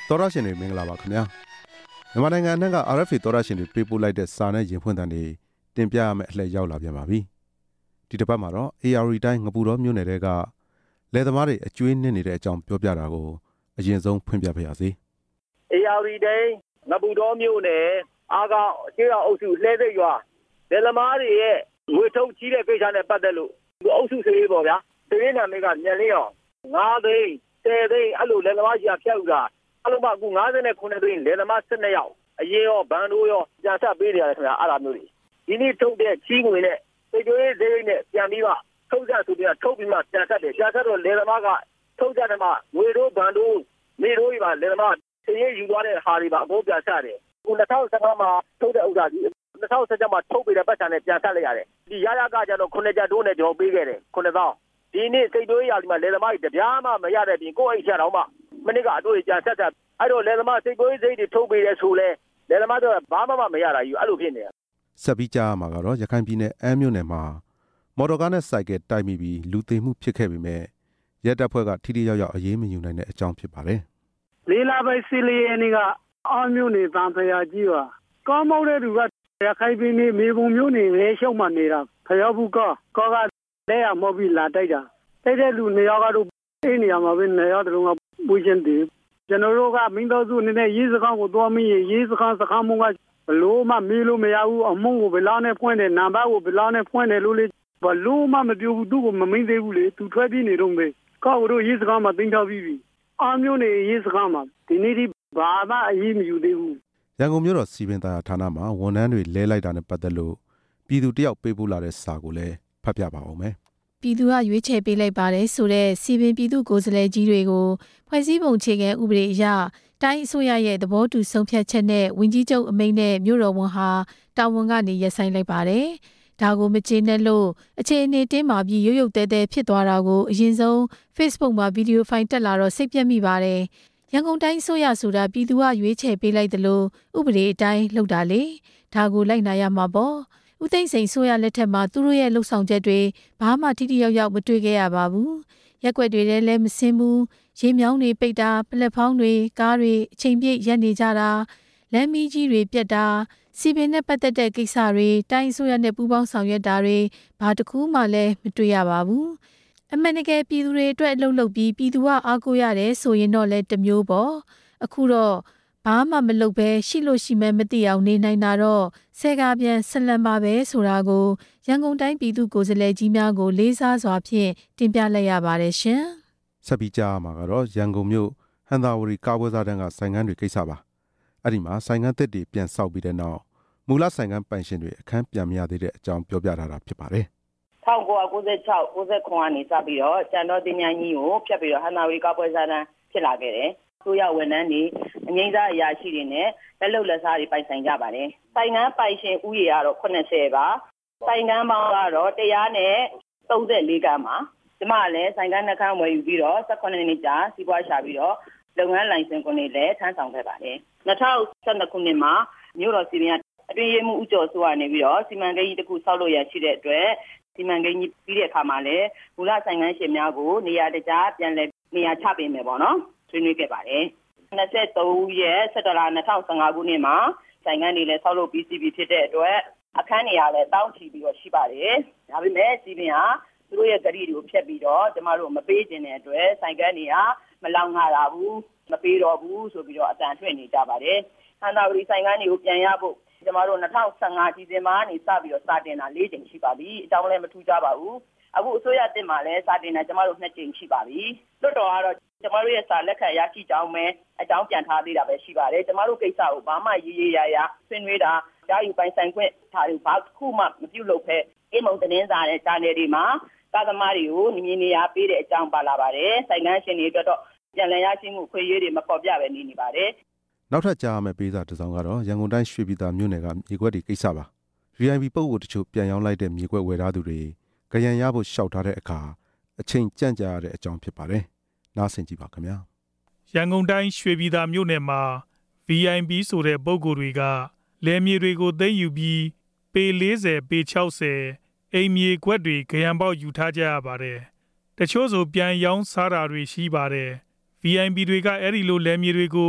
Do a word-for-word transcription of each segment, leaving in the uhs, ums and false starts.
တော်ရရှင်တွေမင်္ဂလာပါခင်ဗျာမြန်မာနိုင်ငံအနှံ့က အာရ်အက်ဖ်အေ တော်ရရှင်တွေပေးပို့လိုက်တဲ့စာနဲ့ရင်ဖွင့်သံတွေတင်ပြရမယ့်အလှည့်ရောက်လာပြန်ပါပြီဒီတစ်ပတ်မှာတော့ အေ အာရီ တိုင်းငပူတောမြို့နယ်တွေကလယ်သမားတွေအကျွေးနစ်နေတဲ့အကြောင်းပြောပြတာကိုအရင်ဆုံးဖွင့်ပြပါရစေအေ အာရီ တိုင်းငပူတောမြို့နယ်အားကောင်းကျေးရွာအုပ်စုလှဲသိပ်ရွာလယ်သမားတွေရဲ့ငွေထုတ်ကြီးတဲ့ကိစ္စနဲ့ပတ်သက်လို့အုပ်စုစေးပေါ့ဗျာစေးနာမည်ကမြန်လင်းအောင်ငါးသိန်းဆယ်သိန်းအဲ့လိုလယ်သမားကြီးကဖြတ်ဥတာအလုံးမအခု၅ခုသိန်းလယ်သမား၁၂ယောက်အရင်ရောဘန်တို့ရောပြန်ဆက်ပေးနေရတယ်ခင်ဗျာအဲ့ဒါမျိုးတွေဒီနေ့ထုတ်တဲ့ချီးငွေနဲ့စိတ်ကြွေးစိတ်နဲ့ပြန်ပြီးမှထုတ်ကြဆိုပြီးထုတ်ပြီးမှပြန်ဆက်တယ်ပြန်ဆက်တော့လယ်သမားကထုတ်ကြတယ်မှငွေတို့ဘန်တို့နေတို့ကြီးပါလယ်သမားစည်ရယူသွားတဲ့ဟာတွေပါအကုန်ပြန်ဆက်တယ်အခု၂၀၁၅မှာထုတ်တဲ့ဥစ္စာကြီး၂၀၁၆မှာထုတ်ပေးတဲ့ပတ်စံနဲ့ပြန်ဆက်လိုက်ရတယ်ဒီရရကကြတော့ခုနှစ်ကျပ်တိုးနဲ့ကျွန်တော်ပေးခဲ့တယ်ခုနှစ်သောင်းဒီနေ့စိတ်ကြွေးရာဒီမှာလယ်သမားကြီးတပြားမှမရတဲ့ပြင်ကိုယ့်အိမ်ချက်တော့မှမနစ်ကအတို့ပြန်ဆက်ဆက်အဲ့တော့လယ်သမားစိတ်ကြွေးစိတ်တွေထုတ်ပေးတယ်ဆိုလဲလယ်သမားတို့ဘာမှမရတာယူအဲ့လိုဖြစ်နေတာဆက်ပြီးကြားမှာကတော့ရခိုင်ပြည်နယ်အမ်းမြို့နယ်မှာမော်တော်ကားနဲ့စိုက်ကယ်တိုက်မိပြီးလူသေမှုဖြစ်ခဲ့ပေမဲ့ရဲတပ်ဖွဲ့ကထိထိရောက်ရောက်အရေးမယူနိုင်တဲ့အကြောင်းဖြစ်ပါတယ်လေးလပိုင်းစီလီယနီကအောင်းမြို့နယ်တန်ဖရာကြီးပါကောင်းမောက်တဲ့သူကရခိုင်ပြည်နယ်မေဘုံမြို့နယ်ရဲရှုံမှနေတာဖျောက်ဘူးကောကောကလဲရမော်ပြီးလာတိုက်တာတိုက်တဲ့လူနေရာကတော့အေးနေရာမှာပဲနေရာတုန်းကပူရှင်တယ်ကျွန်တော်တို့ကမင်းတို့စုနေနဲ့ရေးစကားကိုတော်မင်းရေးစကားစကားမုံကဘလို့မှမေးလို့မရဘူးအမုံကိုဘယ်လောက်နဲ့ဖွင့်တယ်နံပါတ်ကိုဘယ်လောက်နဲ့ဖွင့်တယ်လို့လေဘလို့မှမပြောဘူးသူ့ကိုမမင်းသေးဘူးလေသူထွက်ပြေးနေတော့ပဲကောက်တို့ရေးစကားမှတင်ထားပြီးပြီအားမျိုးနေရေးစကားမှဒီနေ့ဒီဘာမှအရေးမယူသေးဘူးရန်ကုန်မြို့တော်စီပင်သာယာဌာနမှာဝန်ထမ်းတွေလဲလိုက်တာနဲ့ပတ်သက်လို့ပြည်သူတယောက်ပေးပို့လာတဲ့စာကိုလည်းဖတ်ပြပါအောင်မယ်ပြည်သူကရွေးချယ်ပေးလိုက်ပါတယ်ဆိုတဲ့စီပင်ပြည်သူကိုယ်စားလှယ်ကြီးတွေကိုဖွဲ့စည်းပုံအခြေခံဥပဒေအရတိုင်းအစိုးရရဲ့သဘောတူဆုံးဖြတ်ချက်နဲ့ဝန်ကြီးချုပ်အမိန့်နဲ့မြို့တော်ဝန်ဟာတာဝန်ကနေရပ်ဆိုင်းလိုက်ပါတယ်။ဒါကိုမကျေနပ်လို့အခြေအနေတင်းမာပြီးရုပ်ရုပ်သဲသဲဖြစ်သွားတာကိုအရင်ဆုံး Facebook မှာဗီဒီယိုဖိုင်တက်လာတော့စိတ်ပြတ်မိပါတယ်။ရန်ကုန်တိုင်းအစိုးရဆိုတာပြည်သူကရွေးချယ်ပေးလိုက်တယ်လို့ဥပဒေအတိုင်းလုပ်တာလေ။ဒါကိုလိုက်နာရမှာပေါ့။ဦးသိန်းစိန်ဆိုရလက်ထက်မှာသူတို့ရဲ့လှုပ်ဆောင်ချက်တွေဘာမှထိထိရောက်ရောက်မတွေ့ခဲ့ရပါဘူး။ရက်ွက်တွေလည်းမစင်းဘူး။ရေမြောင်းတွေပိတ်တာပလက်ဖောင်းတွေကားတွေအချိန်ပြည့်ရက်နေကြတာလမ်းမီးကြီးတွေပြတ်တာစီပင်နဲ့ပတ်သက်တဲ့ကိစ္စတွေတိုင်းအစိုးရနဲ့ပူးပေါင်းဆောင်ရွက်တာတွေဘာတစ်ခုမှလည်းမတွေ့ရပါဘူး။အမှန်တကယ်ပြည်သူတွေအတွက်အလုပ်လုပ်ပြီးပြည်သူကအားကိုးရတယ်ဆိုရင်တော့လည်းတစ်မျိုးပေါ့။အခုတော့ဘာမှမလုပ်ပဲရှိလို့ရှိမှမသိအောင်နေနိုင်တာတော့ဆဲကားပြန်ဆက်လန်ပါပဲဆိုတာကိုရန်ကုန်တိုင်းပြည်သူကိုယ်စားလှယ်ကြီးများကိုလေးစားစွာဖြင့်တင်ပြလိုက်ရပါတယ်ရှင်။ဆက်ပြီးကြားမှာကတော့ရန်ကုန်မြို့ဟန်သာဝတီကားပွဲစားတန်းကဆိုင်ငန်းတွေကိစ္စပါ။အဲ့ဒီမှာဆိုင်ငန်းသစ်တွေပြန်ဆောက်ပြီးတဲ့နောက်မူလဆိုင်ငန်းပိုင်ရှင်တွေအခန်းပြန်မရသေးတဲ့အကြောင်းပြောပြထားတာဖြစ်ပါတယ်။၁၉၉၆ ၉၇ကနေစပြီးတော့ကျန်တော်တင်ညာကြီးကိုဖြတ်ပြီးတော့ဟန်သာဝတီကားပွဲစားတန်းဖြစ်လာခဲ့တယ်။ဆိုရဝန်ထမ်းတွေအငိမ့်စားအရာရှိတွေနဲ့လက်လုံလက်စားတွေပိုင်ဆိုင်ကြပါတယ်။ဆိုင်ငန်းပိုင်ရှင်ဥယေကတော့ခုနှစ်ဆယ်ပါ။ဆိုင်ငန်းပေါင်းကတော့၁၃၄ခန်းပါ။ဒီမှာလည်းဆိုင်ငန်းနှစ်ခန်းဝယ်ယူပြီးတော့၁၈နှစ်ကြာစီးပွားရှာပြီးတော့လုပ်ငန်းလိုင်စင်ကိုလည်းထမ်းဆောင်ခဲ့ပါတယ်။၂၀၁၂ခုနှစ်မှာမြို့တော်စီပင်ကအတွင်းရေးမှူးဦးကျော်စိုးကနေပြီးတော့စီမံကိန်းကြီးတစ်ခုဆောက်လုပ်ရရှိတဲ့အတွက်စီမံကိန်းကြီးပြီးတဲ့အခါမှာလည်းမူလဆိုင်ငန်းရှင်များကိုနေရာတကျပြန်လည်နေရာချပေးမယ်ပေါ့နော်ဆွေးနွေးခဲ့ပါတယ်။၂၃ရက်စက်တင်ဘာ၂၀၁၅ခုနှစ်မှာဆိုင်ငန်းတွေလည်းဆောက်လုပ်ပြီးစီးပြီးဖြစ်တဲ့အတွက်အခန်းနေရာလည်းတောင်းချီပြီးတော့ရှိပါတယ်။ဒါပေမဲ့စီပင်ဟာသူတို့ရဲ့ကြတိတွေကိုဖျက်ပြီးတော့ကျမတို့မပေးခြင်းတဲ့အတွက်ဆိုင်ကန်းတွေကမလောင်ငါတာဘူးမပေးတော့ဘူးဆိုပြီးတော့အတန်ထွက်နေကြပါတယ်။ဟန်သာဝတီဆိုင်ကန်းတွေကိုပြန်ရဖို့ကျမတို့၂၀၁၅ဒီဇင်ဘာကနေစပြီးတော့စတင်တာ၄ကြိမ်ရှိပါပြီ။အကြောင်းလည်းမထူးကြပါဘူး။အခုအစိုးရတင်မှာလည်းစတင်တာကျမတို့နှစ်ကြိမ်ရှိပါပြီ။လွှတ်တော်ကတော့ကျမတို့ရဲ့စာလက်ခံရရှိကြောင်းပဲအကြောင်းပြန်ထားသေးတာပဲရှိပါတယ်။ကျမတို့ကိစ္စကိုဘာမှရေးရေးရရဆွေးနွေးတာကြားယူပိုင်ဆိုင်ခွင့်ထားတွေဘာတစ်ခုမှမပြုလုပ်ဖက်အိမ်မုံတင်းစားတဲ့ဂျာနယ်တွေမှာကားသမားတွေကိုနေနေရပေးတဲ့အကြောင်းပါလာပါတယ်။ဆိုင်ငန်းရှင်တွေအတွက်တော့ပြန်လည်ရရှိမှုခွင့်ရေးတွေမပေါ်ပြပဲနေနေပါတယ်။နောက်ထပ်ကြားရမယ့်ပေးစာတစ်စောင်းကတော့ရန်ကုန်တိုင်းရွှေပြည်သာမြို့နယ်ကမြေကွက်တွေကိစ္စပါ။ ဗီ အိုင် ပီ ပုံကိုတချို့ပြန်ရောင်းလိုက်တဲ့မြေကွက်ဝယ်ထားသူတွေကြရန်ရဖို့ရှောက်ထားတဲ့အခါအချိန်ကြန့်ကြာရတဲ့အကြောင်းဖြစ်ပါတယ်။နားဆင်ကြည့်ပါခင်ဗျာ။ရန်ကုန်တိုင်းရွှေပြည်သာမြို့နယ်မှာ ဗီ အိုင် ပီ ဆိုတဲ့ပုံကိုတွေကလယ်မြေတွေကိုသိမ်းယူပြီးပေ၄၀ပေ၆၀အိမ်မြေကွက်တွေကြရန်ပေါက်ယူထားကြရပါတယ်။တချို့ဆိုပြန်ရောင်းစားတာတွေရှိပါတယ်။ ဗီ အိုင် ပီ တွေကအဲ့ဒီလိုလယ်မြေတွေကို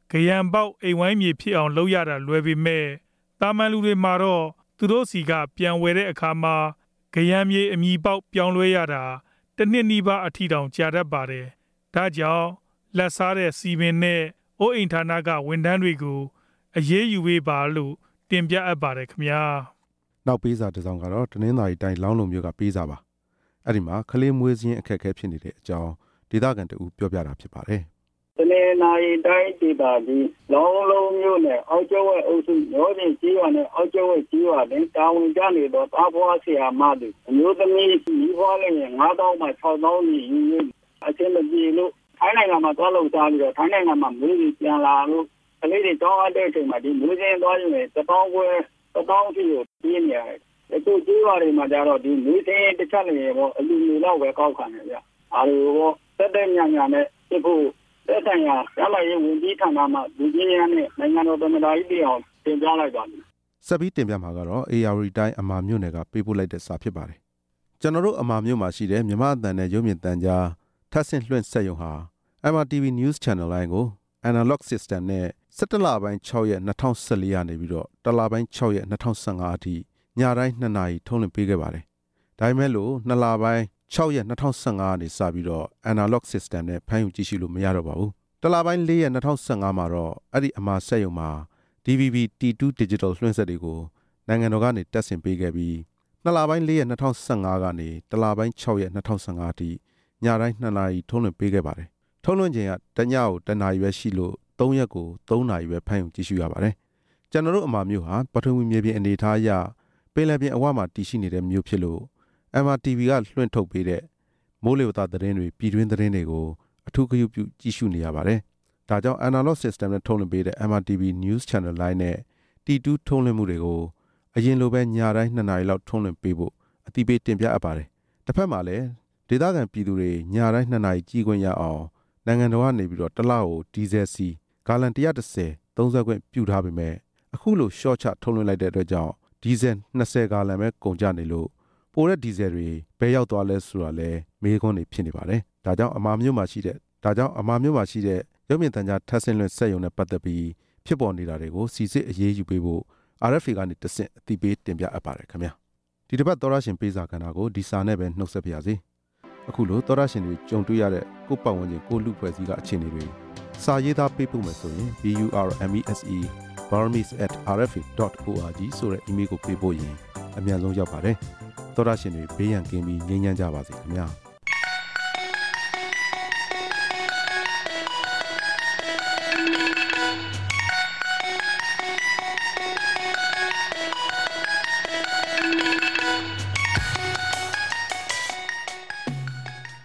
ကရန်ပေါက်အိမ်ဝိုင်းမြေဖြစ်အောင်လုပ်ရတာလွယ်ပေမဲ့တာမန်လူတွေမှာတော့သူတို့စီကပြန်ဝယ်တဲ့အခါမှာကရန်မြေအမီပေါက်ပြောင်းလဲရတာတစ်နှစ်နီးပါးအထိတောင်ကြာတတ်ပါတယ်။ဒါကြောင့်လက်စားတဲ့စီမင်းနဲ့အိုးအိမ်ဌာနကဝန်ထမ်းတွေကိုအရေးယူပေးပါလို့တင်ပြအပ်ပါတယ်ခင်ဗျာ။နောက်ပေးစာတစ်စောင်ကတော့တနင်္သာရီတိုင်းလောင်းလုံမြို့ကပေးစာပါ။အဲ့ဒီမှာကလေးမွေးစင်းအခက်အခဲဖြစ်နေတဲ့အကြောင်းဒေသခံတဦးပြောပြတာဖြစ်ပါတယ်။တနင်္သာရီတိုင်းဒေသကြီးလောင်းလုံမြို့နယ်အောက်ကျောဝဲအုပ်စုရောပြင်ကြီးရွာနဲ့အောက်ကျောဝဲကြီးရွာတွင်တာဝန်ကျနေသောတာဖွားဆရာမတို့အမျိုးသမီးမိဖွားလည်းငါးသောင်းမှခြောက်သောင်းကြီးယူရအချင်းမပြေလို့ထိုင်းနိုင်ငံမှာသွားလို့စားပြီးတော့ထိုင်းနိုင်ငံမှာမွေးပြီးပြန်လာလို့ကလေးတွေတောင်းအပ်တဲ့အချိန်မှာဒီမွေးစင်းသွားရင်တပေါင်းခွဲတပေါင်းစီကိုပြင်းနေရတယ်။အခုကျေးရွာတွေမှာကျတော့ဒီမွေးစင်းတစ်ချက်လည်းပေါ့အလူမျိုးတော့ပဲကောက်ခံနေကြ။အားလို့တက်တဲ့ညညာနဲ့ဒီဖို့တက်ဆိုင်ရာရမရေးဝင်ကြီးဌာနမှာဒီကြီးရန်နဲ့နိုင်ငံတော်သမ္မတကြီးပြောင်းတင်ပြလိုက်ပါမယ်။ဆက်ပြီးတင်ပြမှာကတော့ A R D တိုင်းအမာမြို့နယ်ကပေးပို့လိုက်တဲ့စာဖြစ်ပါတယ်။ကျွန်တော်တို့အမာမြို့မှာရှိတဲ့မြမအတန်နဲ့ရုပ်မြင်သံကြားထပ်ဆင့်လွှင့်ဆက်ရုံဟာ M R T V News Channel လိုင်းကို Analog System နဲ့စက်တလပိုင်း၆ရက်၂၀၁၄ရာနေပြီးတော့တလပိုင်း၆ရက်၂၀၁၅အထိညတိုင်းနှစ်နာရီထုတ်လွှင့်ပေးခဲ့ပါတယ်။ဒါပေမဲ့လို့နှစ်လပိုင်း၆ရက်၂၀၁၅ကနေစပြီးတော့ Analog System နဲ့ဖမ်းယူကြည့်ရှုလို့မရတော့ပါဘူး။တလပိုင်း၄ရက်၂၀၁၅မှာတော့အဲ့ဒီအမှာဆက်ရုံမှာ D V B T တူ Digital လွှင့်ဆက်တွေကိုနိုင်ငံတော်ကနေတက်ဆင်ပေးခဲ့ပြီးနှစ်လပိုင်း၄ရက်၂၀၁၅ကနေတလပိုင်း၆ရက်၂၀၁၅အထိညတိုင်းနှစ်နာရီထုတ်လွှင့်ပေးခဲ့ပါတယ်။ထုတ်လွှင့်ချိန်ကတညကိုတနာရီပဲရှိလို့သုံးရက်ကိုသုံးနာရီပဲဖမ်းယူကြည့်ရှုရပါတယ်။ကျွန်တော်တို့အမှာမြို့ဟာပထဝီမြေပြင်အနေအထားအရပင်လယ်ပြင်အဝမှာတည်ရှိနေတဲ့မြို့ဖြစ်လို့ M R T V ကလွှင့်ထုတ်ပေးတဲ့မိုးလေဝသသတင်းတွေပြည်တွင်းသတင်းတွေကိုအထူးဂရုပြုကြည့်ရှုနေရပါတယ်။ဒါကြောင့် Analog System နဲ့ထုတ်လွှင့်ပေးတဲ့ M R T V News Channel Line နဲ့ T တူ ထုတ်လွှင့်မှုတွေကိုအရင်လိုပဲညတိုင်းနှစ်နာရီလောက်ထုတ်လွှင့်ပေးဖို့အတိပေးတင်ပြအပ်ပါတယ်။တစ်ဖက်မှာလည်းဒေသခံပြည်သူတွေညတိုင်းနှစ်နာရီကြည့်ခွင့်ရအောင်နိုင်ငံတော်ကနေပြီးတော့တစ်လကိုဒီဇယ်စီဂါလန်၁၁၀သုံးစွဲခွင့်ပြုထားပေမဲ့အခုလို short ချထုတ်လွှင့်လိုက်တဲ့အတွက်ကြောင့်ဒီဇယ်၂၀ဂါလန်ပဲကုန်ကျနေလို့ပိုတဲ့ဒီဇယ်တွေဘယ်ရောက်သွားလဲဆိုတာလဲမေးခွန်းတွေဖြစ်နေပါတယ်။ဒါကြောင့်အမာမျိုးမှာရှိတဲ့ဒါကြောင့်အမာမျိုးမှာရှိတဲ့ရုပ်မြင်သံကြားထပ်ဆင့်လွှင့်ဆက်ရုံနဲ့ပတ်သက်ပြီးဖြစ်ပေါ်နေတာတွေကိုစီစစ်အရေးယူပေးဖို့ R F A ကနေတဆင့်အသိပေးတင်ပြအပ်ပါတယ်ခင်ဗျာ။ဒီတစ်ပတ်သောရရှင်ပေးစာကဏ္ဍကိုဒီစာနဲ့ပဲနှုတ်ဆက်ပါရစေ။အခုလိုသောရရှင်တွေကြုံတွေ့ရတဲ့ကိုယ့်ပတ်ဝန်းကျင်ကိုယ့်လူဖွဲ့စည်းကအခြေအနေတွေစာရေးသားပေးပို့မယ်ဆိုရင် B U R M E S E burmese at r f a dot org ဆိုတဲ့ email ကိုပေးပို့ရင်အမြန်ဆုံးရောက်ပါတယ်။သောရရှင်တွေဘေးရန်ကင်းပြီးငြိမ်းချမ်းကြပါစေခင်ဗျာ။